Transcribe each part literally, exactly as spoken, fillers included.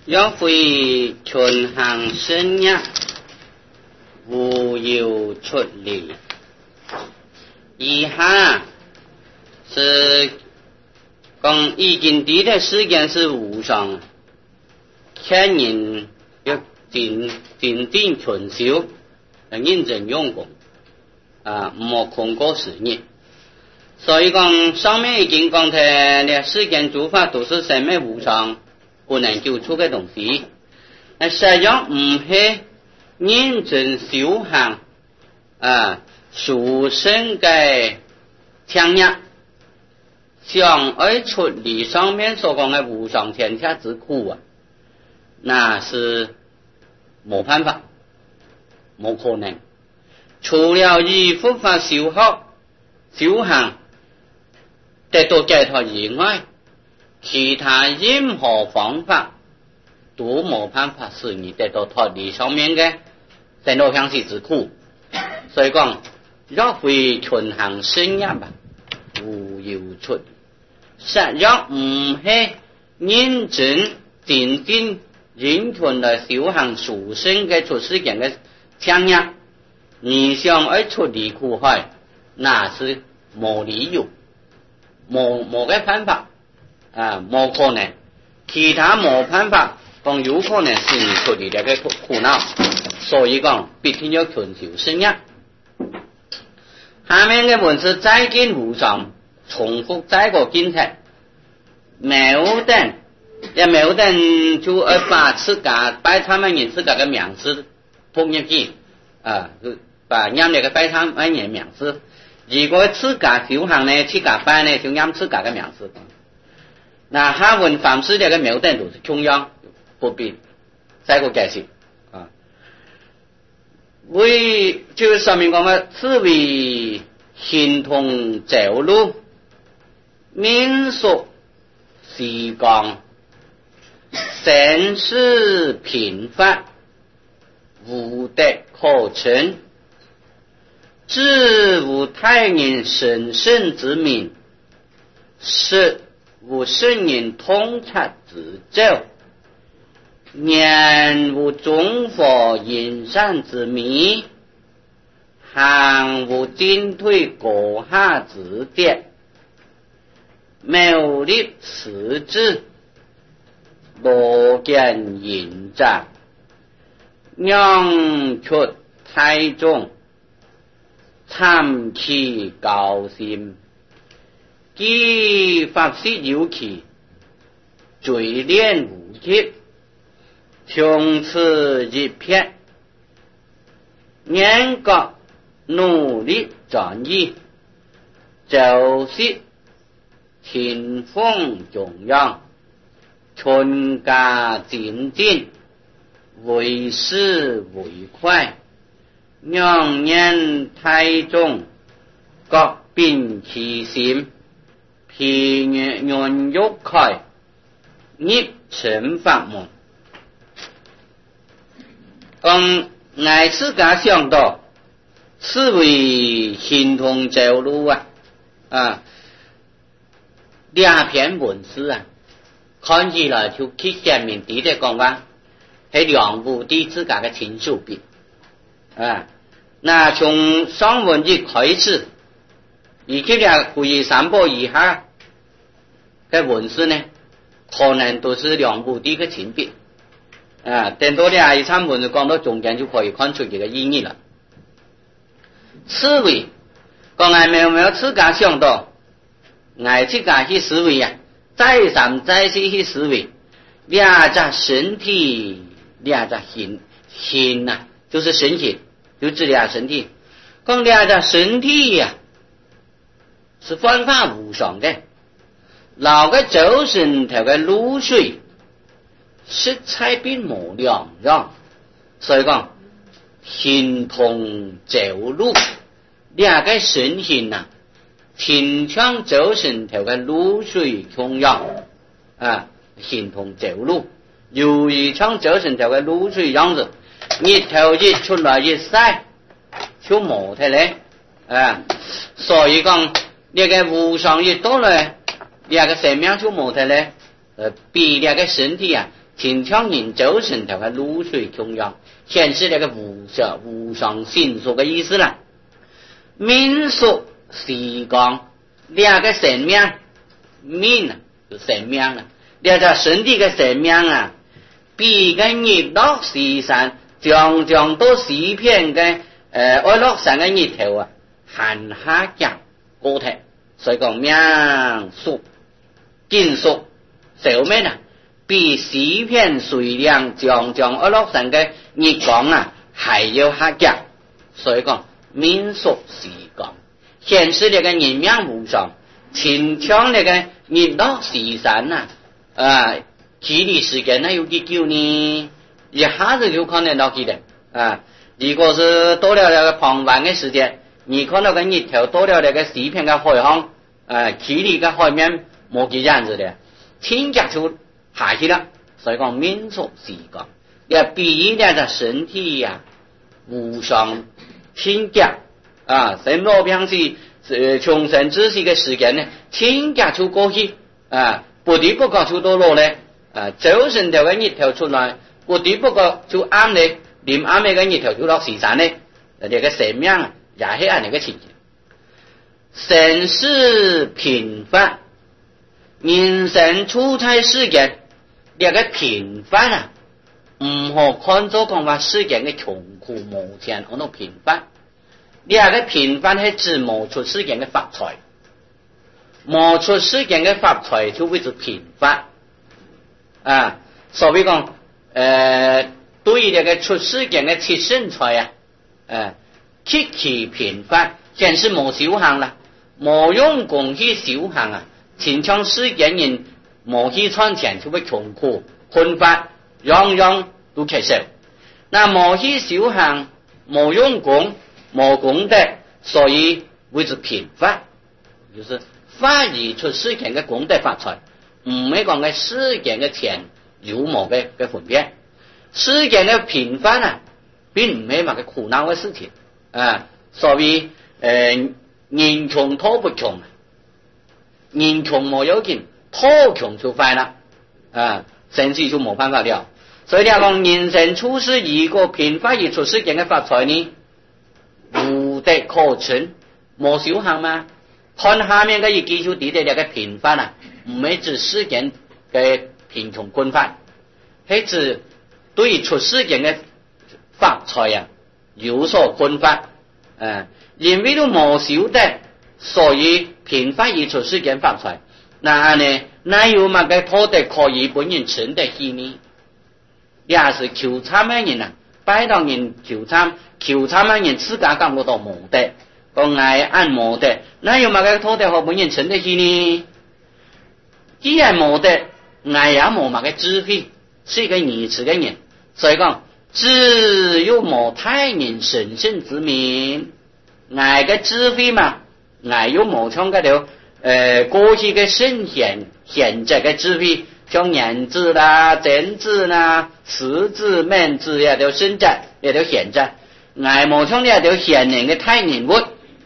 若非群行生日，无有出离。以下是讲已经地的时间是无常，千人要定定定存修，认真用功啊，莫空过时日。所以讲上面已经讲的呢，世间诸法都是生灭无常，不能救出的东西。那实际上唔係認真修行啊，殊勝嘅強壓，想要出離上面所講嘅無常天下之苦啊，那是冇辦法，冇可能。除了以佛法修學修行得到解脫以外，其他任何方法都冇辦法使你得到脫離上面嘅生老病死之苦。所以講若非群行生日吧，無有出。實若唔係認真定定認真來修行殊勝嘅出世間嘅強日，你想要出離苦海，那是冇理由，冇冇嘅辦法啊，冇可能。其他冇辦法，講有可能使你出離這個苦惱。所以講必定要群修生日。下面嘅文字再見無常，重複再個經題，冇等也冇等就要把自家拜他們人自家嘅名字鋪入去啊，把念那個拜他們人名字。如果自家修行呢，自家拜呢，就念自家嘅名字。那下文凡事這個冇等都是同樣，不必再個解釋啊。為就是上面講嘅，此為形同走路，民俗時光，生死平凡，無德可稱，知無他人神聖之名，識無聖人通察之咒，念無眾佛引善之秘，行無進退過下之典，妙立實智，羅見引贊，讓出太眾，參其高心，既法師有其，嘴練無極，從此一片，嚴格努力專一，就是天風中央，春家精進，為師為快，讓人太眾，各秉其心，披願欲開，業成法門。講我自家想到，此為形同走路啊啊！兩篇文字啊，看起來就去顯明啲的講話，係兩部啲自家嘅親手筆啊。那從上文一開始，以及兩故意三部以下嘅文字呢，可能都是兩部啲嘅親筆啊。等到呢一場文字講到中間，就可以看出這個意義了。思維，講我沒有沒有自家想到。我自家去思維啊，再三再四去思維，兩隻身體，兩隻心，心啊，就是身體，就指兩身體。講兩隻身體呀、啊，是萬法無常的，老個周身頭個露水，色彩並無兩樣，所以講形同走路，兩個身形啊。天窗周身頭嘅露水同樣啊，形同走路，由於窗周身頭嘅露水樣子，日頭一出來一曬，就冇睇咧啊。所以講呢個無常一到來，呢個生命就冇睇咧，呃，比呢個身體啊秦腔人周神头嘅露水穷阳，显示那个无上无上心术嘅意思啦。民俗时光两个神命，民啊就神命啊，两个神的嘅神命啊，比个日落时辰，将将到四片嘅诶爱落山嘅日头啊，寒下降高头，所以讲命俗金属小咩啊？比四片水量将将爱落山嘅日光啊，还要下降，所以讲民俗时光。显示那个人命无常，秦腔那个日落时辰呐，啊，距离时间呢有几久呢？一下子就看得到去的啊！如果是到了那个傍晚的时间，你看到个日头到了那个四片的海岸，啊，距离个海面冇几样子的，天脚就下去了。所以讲民俗时光，要比那个身体呀、啊，无常天脚。啊，神罗平时呃穷神之时嘅时间呢，天家就过去啊，不得不觉就到落咧啊，早晨條嘅日頭出來，不得不覺就啱咧，連啱嘅日頭就落時辰咧，你嘅神命啊，也係咁嘅情形。神事頻繁，人生出差時間，呢個頻繁啊，唔好看作講話時間嘅窮苦無錢，我都頻繁。呢個頻繁係指冒出時間嘅發財，冒出時間嘅發財就會是頻繁啊。所以講，誒、呃，對於呢個出時間嘅切身財啊，誒，極其頻繁，顯示冇小行啦，冇用功去小行啊，前場時間人冇去賺錢就會窮苦困乏，樣樣都缺少。那冇去小行，冇用功。冇功德，所以為之頻繁，就是發而出世間嘅功德發財，唔係講嘅世間嘅錢有冇嘅嘅分別。世間嘅頻繁啊，並唔係乜嘅苦惱嘅事情啊。所以誒、呃，人窮拖不窮，人窮冇有錢，拖窮就快啦啊，甚至就冇辦法了。所以你講人生處世如果頻繁而出世間嘅發財呢？無的可存，冇小行嘛？看下面嘅一記就睇到呢個頻繁啊，唔係指世間嘅貧窮困乏，係指對出世間嘅發財啊有所困乏。誒、啊，因為都冇曉得，所以頻繁而出世間發財。那呢，哪有乜嘅土地可以本人存得起呢？也是求參嘅人啊！拜當人求參，求參嘅人自家感覺到無德，講愛按無德，那有乜嘅土地可本人存得起呢？既然無德，愛也冇乜嘅智慧，是一個愚痴嘅人，所以講只有冇太人神聖之名，愛嘅智慧嘛，愛有冇從嗰條誒過去嘅聖賢賢者嘅智慧。像言字啦、正字啦、實字、命字也都生質，也都顯質。愛無從也都顯人嘅太人物，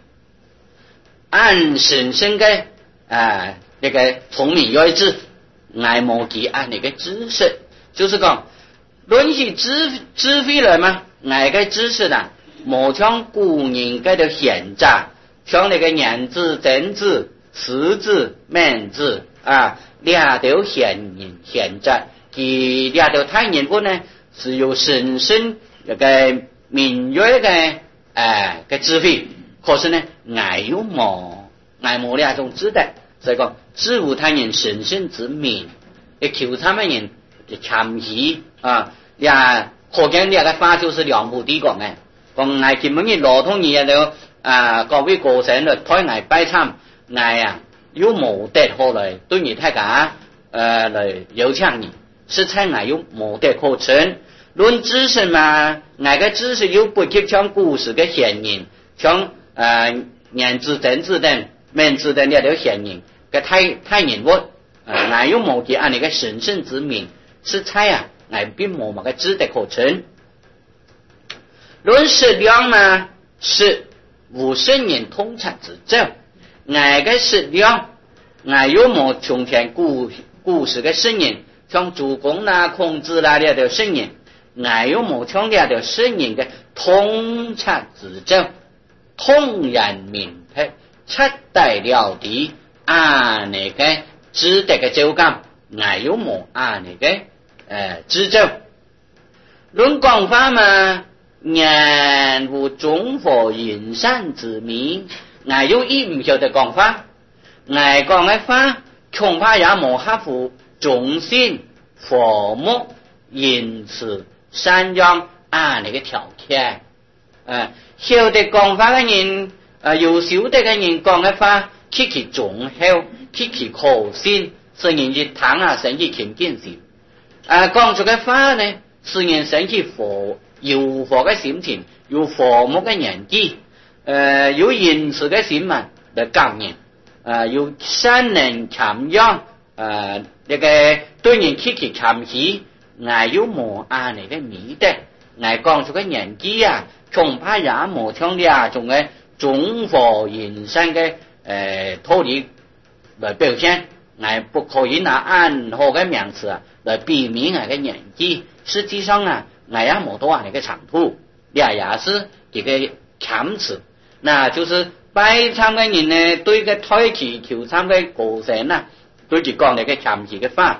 按神聖嘅啊那個聰明睿智，愛無其按那個知識，就是講論起智智慧來嘛，愛個知識啦，無從古人嘅都顯質，像那個言字、正字、實字、命字啊。兩條顯人顯質，其兩條太人物呢，是有神聖一個明睿嘅誒嘅智慧，可是呢，愛有冇愛冇兩種智德，所以講知無太人神聖之名，你求他們人就參喜啊，也可見兩個話就是兩部啲講嘅，講愛佢們嘅羅通義都啊各位過神嚟推愛拜參愛啊。有冇德可來對你大家誒嚟有搶你，是才愛有冇德可存。論知識嘛，愛個知識有不及像古時嘅賢人，像誒言字正字等命字等呢條賢人嘅太太人物，誒愛有冇嘅按你個神聖之名，是才啊愛並冇乜個知德可存。論食量嘛，是無聖人通產之證。愛個食量，愛有冇從前古古時嘅聖人， 像主公啦、孔子啦了的圣人，俺有冇强调的圣人嘅通察执政、通人明白、彻底了地啊那个值得嘅周感，俺有冇啊那个誒執政？論講法嘛，人無中佛人山之名，俺有意唔曉得講法，俺講嘅法恐怕也冇合乎中心、佛目、言辭、善良啊那個條件。誒，曉得講法嘅人，誒有曉得嘅人講嘅法，極其忠厚，極其可信，使人一聽啊，生起親近心。啊，講出嘅法呢，使人生起佛有佛嘅心情，有佛目嘅年紀，誒有仁慈嘅心嘛嚟教人，啊有善能謙讓，誒呢個對人極其謙虛，我有無啊你嘅美德，我講出嘅年紀啊，恐怕也無像呢種嘅中佛人生嘅誒道理嚟表現。我不可以拿暗號嘅名詞啊來避免我嘅年紀，實際上啊，我也冇多那個長途，這也是一個強詞。那就是拜參嘅人呢，對個推起求參嘅過程啊，對佢講那個強詞嘅法，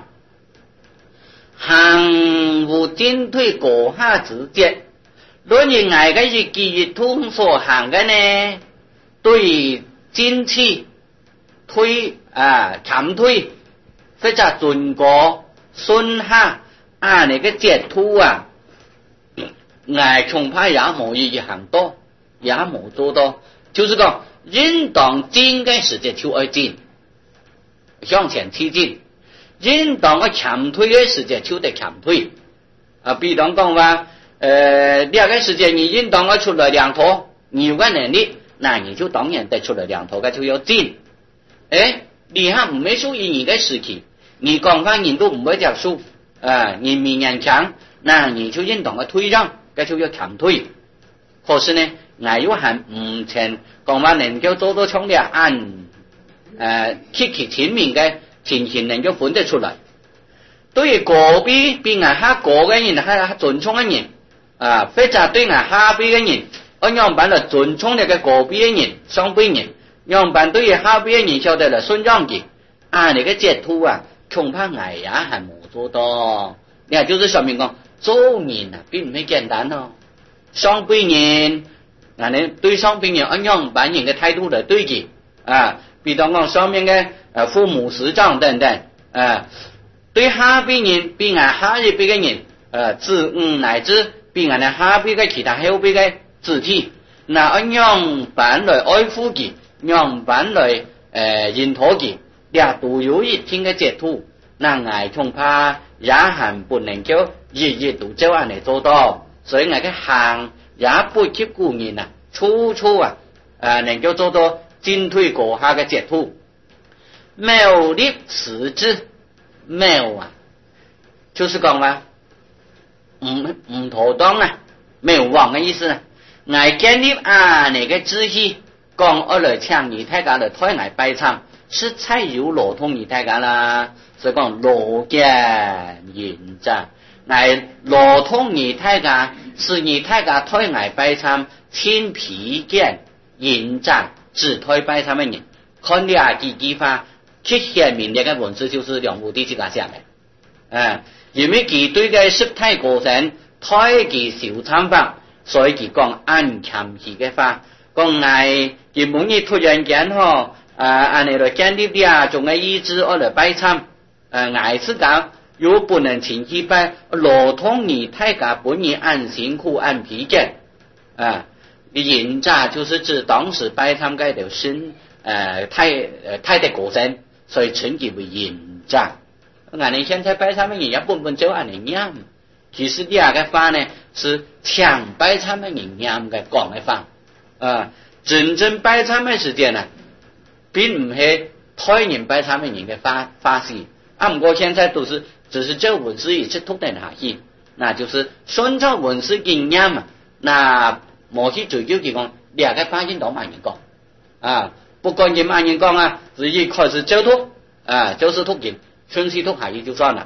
行無進退過下之節，論以外嘅日記日通所行嘅呢，對進氣推啊減退或者進過順下啊那個截圖啊，我恐怕也冇一行多，也冇做到，就是講人當進嘅時節就愛進，向前推進；人當個減退嘅時節就得減退。啊，比如講話，呃，兩個時節你人當我出來兩頭，你有個能力，那你就當然得出來兩頭嘅就要進。誒，你還唔係屬於你嘅時期，你講法人都唔會接受，啊，你明人強，那你就認同個退讓，嗰就要強退。可是呢，我又還唔曾講話能夠做到強烈按，誒，極其前面嘅情形能夠分得出來。對於個別比我下個嘅人，下尊重嘅人，啊，或者對我下邊嘅人，我樣板嚟尊重呢個個別嘅人，上邊人。樣板對於下邊人曉得了順讓嘅，啊，你個截圖啊，恐怕我也還冇做到。你看就是說明講，做人啊並唔係簡單咯。上邊人，啊你對上邊人按樣板人嘅態度嚟對嘅，啊，比如講上面嘅誒父母師長等等，啊，對下邊人比我下一邊嘅人，誒子女乃至比我哋下邊嘅其他後邊嘅子弟，那按樣板來愛護嘅。樣板來誒認妥嘅，也都有一定嘅截圖，那我恐怕也還不能夠日日都這樣嚟做到，所以我嘅行也不及古人啊，處處啊誒能夠做到進退過下嘅截圖。謬立實質，謬啊，就是講話唔唔妥當啊，謬妄嘅意思啊，我建立啊那個秩序。講二來搶你大家的推來拜參，是才有羅通你大家啦，所以講羅見人贊，來羅通你大家是你大家推來拜參，親皮見人贊只推拜參的人，看你啊幾句話，去顯明這個文字就是兩部地這個下來，啊，因為佢對個實體過程推佢小參法，所以佢講按強氣嘅話。講我佢每日突然間嗬，啊，按你來建立啲啊，仲係意志我來拜參，誒，我自家又不能前去拜，羅通你大家本人按辛苦按疲倦，啊，人渣就是指當時拜參嘅條身，誒，太誒太的過程，所以稱其為人渣。我哋現在拜參嘅人也本本就按你念，其實第二個法呢是搶拜參嘅人念嘅講嘅法。啊，真正拜參嘅時間啊，並唔係推人拜參嘅人嘅法法事，啊，不過現在都是只是這文字一直突然下去，那就是順照文字經驗嘛，那冇去追究佢講兩個法人都冇人講，啊，不管佢冇人講啊，自己開始照讀啊，就是讀經，順序讀下去就算啦，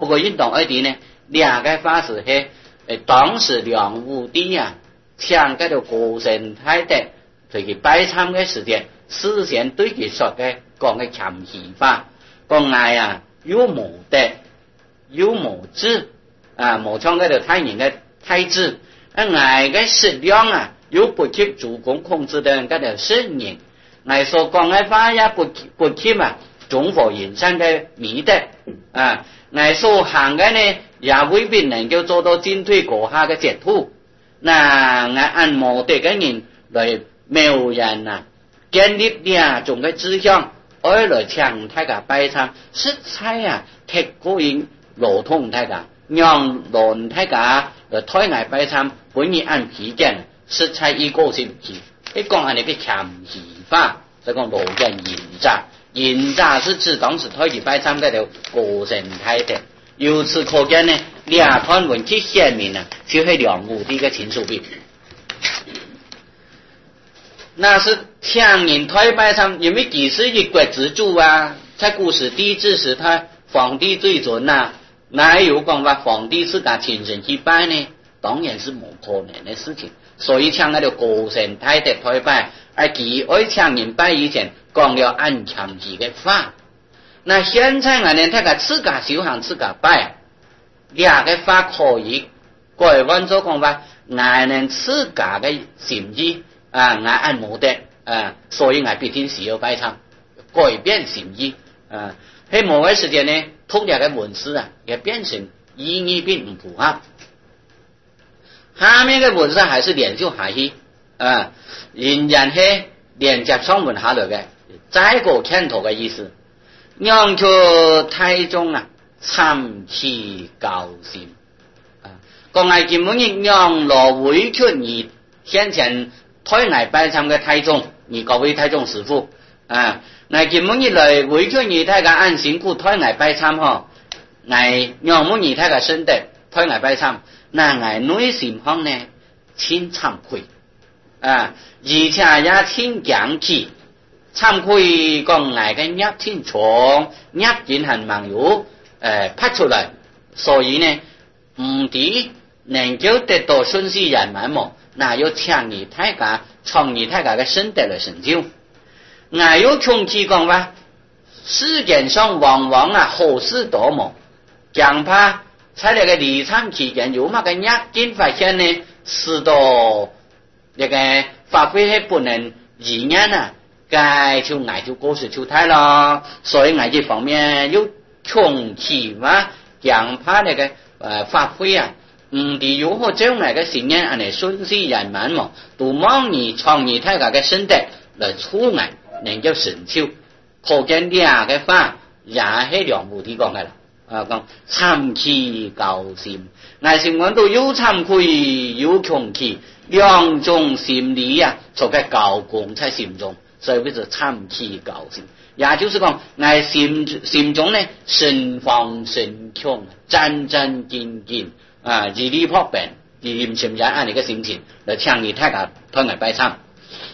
不过运动二点呢，两个法师是诶当时梁武帝啊，抢嗰條高聖太德佢佢拜參嘅時間，思想對佢說嘅講嘅謙虛法，講嗌啊有無德有無智啊，無像嗰條太人嘅太智，啊嗌嘅食量啊有不及主公控制的嗰條聖人，嗌所講嘅法也不不及啊中佛人生嘅美德啊，嗌所行嘅呢也未必能夠做到進退過下嘅截圖。那我按摩的个人来描人啊，建立两种的志向，而来抢大家拜参，实在啊，铁个人路通大家，让乱大家来推来拜参，本意按批件，实在一个是不一讲按那个强气法，就讲路人引诈，引诈是指当时推去拜参嗰条个人态的。由此可见呢，两段文字显明啊，就是梁武帝的亲属笔。那是强人推拜参，因为几是一国之主啊，在古时帝制时，他皇帝最准呐，哪有讲话皇帝自家亲身去拜呢？当然是冇可能的事情。所以抢那条高神太的推拜，而其爱抢人拜以前讲了按强气的法。那现在我呢，他个自家修行自家拜，两个法可以改换做讲法，我能自家的心意啊，我按摩的啊，所以我必定需要拜参，改变心意啊。喺某个时间呢，通两个文字啊，也变成意义并唔符合。下面嘅文字还是连续下去啊，仍然係連接上文下來嘅，再個牽頭嘅意思。讓出太宗啊，參其高心啊！講係根本亦讓羅委屈而先前推嚟拜參嘅太宗，而各位太宗師傅啊，嗱根本亦來委屈而睇個按辛苦推嚟拜參嗬，嚟讓滿而睇個身德推嚟拜參，嗱係內心方呢，千慚愧啊，而且也千講氣。慚愧講捱嘅一天重一件行網友誒拍出嚟，所以呢唔止能夠得到順勢人滿無，那要強而大家創而大家嘅身德嚟成就。我有窮氣講話，世間上往往啊好事多磨，強怕在那個離參期間有乜嘅一件發現呢，使到那個發揮係不能如願啊。該就挨就過時就太咯，所以挨這方面有窮氣嘛，強怕那個呃發揮啊，唔啲如何將來個信念安尼順勢圓滿嘛，都望你創意大家嘅身德來出來，能夠成就，可見兩個法也係梁武帝講嘅啦，啊講慚氣高心，挨心講到有慚愧有窮氣，兩種心理啊，做個高共在心中。所以叫做慚氣高心，也就是講，我心心中呢神放神強，戰戰兢兢啊，如履薄冰，而唔存在按你嘅心情來強烈大家推嚟拜參。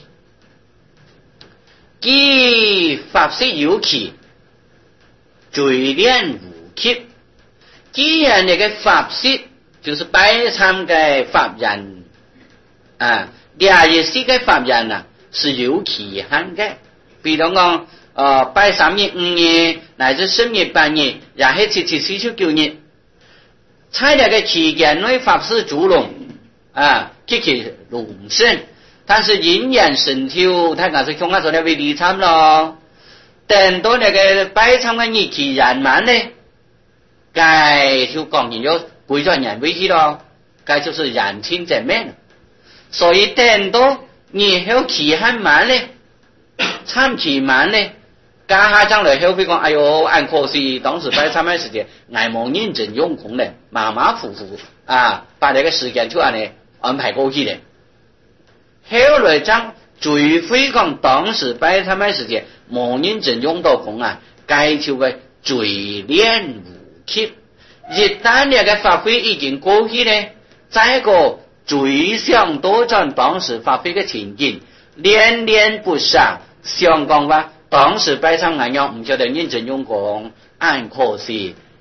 既法師有期，罪練無期。既然你嘅法師就是拜參嘅法人啊，廿日師嘅法人啊。是有期限嘅，比如講，呃，拜三日、五日，乃至十日、八日，也係七七四十九日。在呢個期間內，法師主龍啊，極其隆盛，但是仍然神修，他講是從阿做呢為離參咯。等到那個拜參嘅日期圓滿呢，該就講完咗歸咗人為去咯，該就是燃清正面。所以等到你後期限滿咧，參期滿咧，家下將來後會講，哎呦，按可惜當時拜參嘅時間，挨冇認真用功咧，馬馬虎虎啊，把那個時間就按呢安排過去咧。後來將除非講當時拜參嘅時間冇認真用到功啊，該就會罪練無期。一旦那個發揮已經過去咧，再一個。最想多轉當時發揮嘅情景，連連不殺，想講話當時拜參眼樣唔曉得認真用功，按可惜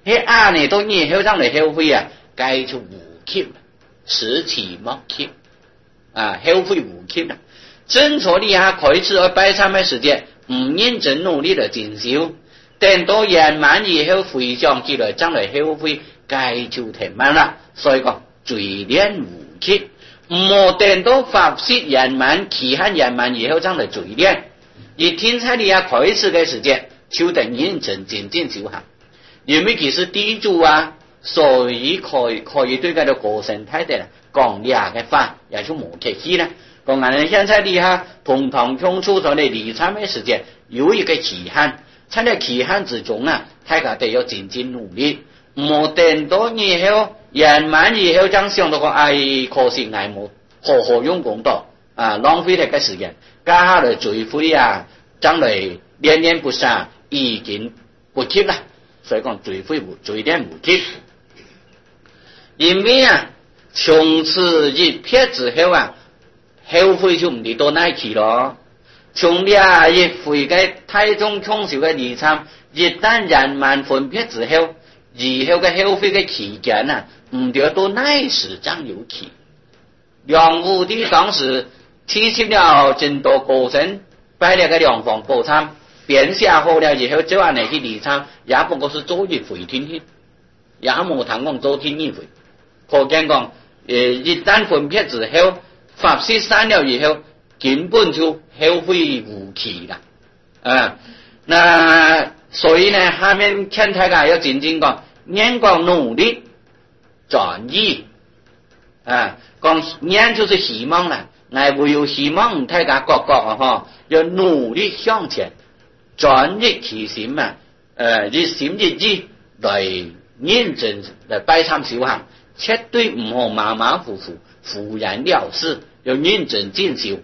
迄安尼都以后上来后悔啊，该就无缺，实体莫缺啊，后悔无缺啦。正所你下开始去拜参的时间，唔认真努力来进修，等到圆满以后回想起来，将来后悔该就停满啦。所以讲罪念无缺，唔好等到法师圆满期限圆满以后，将来罪念。而天才你下开始嘅时间，就得认真精进修行。因为其实地主啊，所以可以可以对佢嘅个性态度讲俩嘅法，也就冇客气啦。讲俺现在你下同堂冲出咗嚟理参嘅时间，有一个期限，在呢期限之中啊，大家都要精进努力，唔好等到以后圆满以后，将想到讲哎，可惜挨冇好好用功到啊，浪费咗嘅时间，加下嚟罪悔啊，将来念念不杀，已经不及啦。所以讲罪悔无罪念无及，因为啊，从此一撇之后啊，后悔就唔理到哪去咯。从俩一回嘅太宗冲少嘅理参，一旦圆满分撇之后，以後嘅後悔嘅期間啊，唔掉到哪時將有去。梁武帝當時提出了真多高僧，擺了個梁房寶參，編寫好了以後，就按嚟去理參，也不過是做一回天去，也冇談講做天一回。可見講，誒一旦分撇之後，法師散了以後，根本就後悔無期啦。啊，那所以呢，下面勸大家要真正講，念講努力轉意啊，講念就是希望啦，我會有希望大家覺覺啊，嗬，要努力向前，轉意其心啊，誒，一心一意來認真來拜參修行，絕對唔好馬馬虎虎、敷衍了事，要認真進修。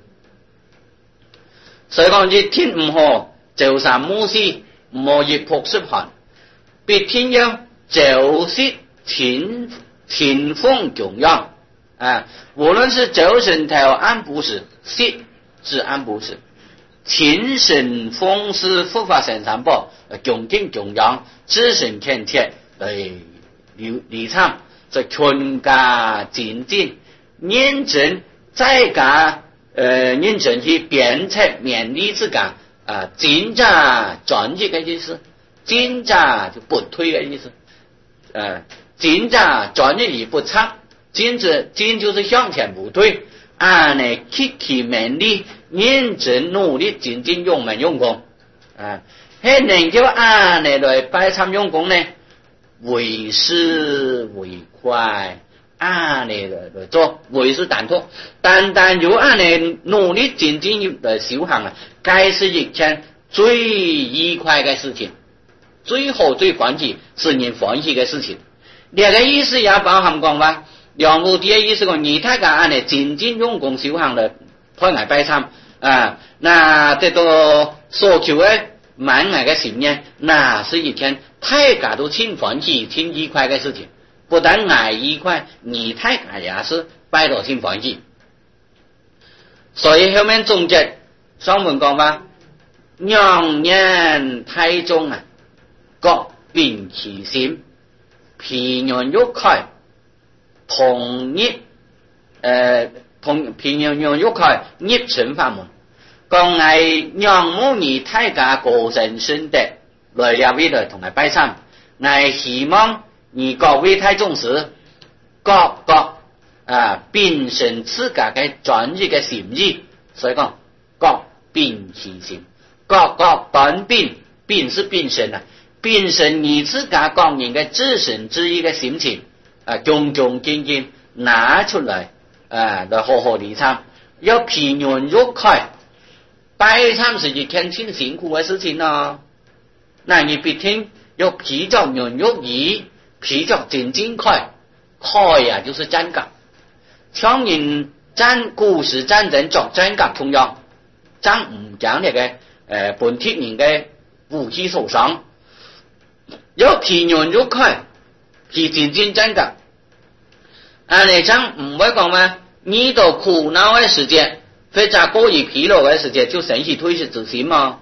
所以講一天唔好就三冇事，唔好一仆濕寒，別天要就是勤勤奉供養啊！無論是早晨頭安布施，息是安布施，勤神奉施護法神三寶，恭敬供養，自身虔切嚟理理參，就全家精進，認真再加呃認真去鞭策勉勵自家啊，進展轉機嘅意思，進展就不退嘅意思。呃，進展轉機而不差，進之進就是向前不退，按呢積極勉勵，認真努力精進用文用功啊，係能夠按呢來拜參用功呢，為是為快。按呢來做，為是單拖，單單要按呢努力精進來修行啊，該是一件最愉快嘅事情，最好最歡喜是人歡喜嘅事情。呢個意思也包含講話，梁武帝嘅意思講，你大家按呢精進用功修行來開眼拜參啊，那得到所求嘅滿眼嘅心願，那是一件大家都挺歡喜、挺愉快嘅事情。不但愛愉快，你太家也是拜到心歡喜。所以後面總結上文講話，兩年太宗啊，各秉其心，平原欲開，同一誒同平原欲開，一成法門。講係讓母你太家個人身德來了為來同佢拜參，係希望。你各位太重視，各各啊秉承自家嘅專一嘅心意，所以講各秉其心，各各本秉，秉是秉承啊，秉承你自家個人嘅自身之意嘅心情啊，種種經驗拿出來啊，來好好理參，要平原欲開，拜參是一件挺辛苦嘅事情咯，那你必聽要比較原欲意。比較真正開開呀，就是戰甲。像人戰古時戰爭作戰甲同樣，將唔講呢個誒本體人嘅武器受傷，有平原欲開，是真正戰甲。啊，你將唔會講咩？你到苦惱嘅時間，或者過於疲勞嘅時間，就生起退失之心嘛。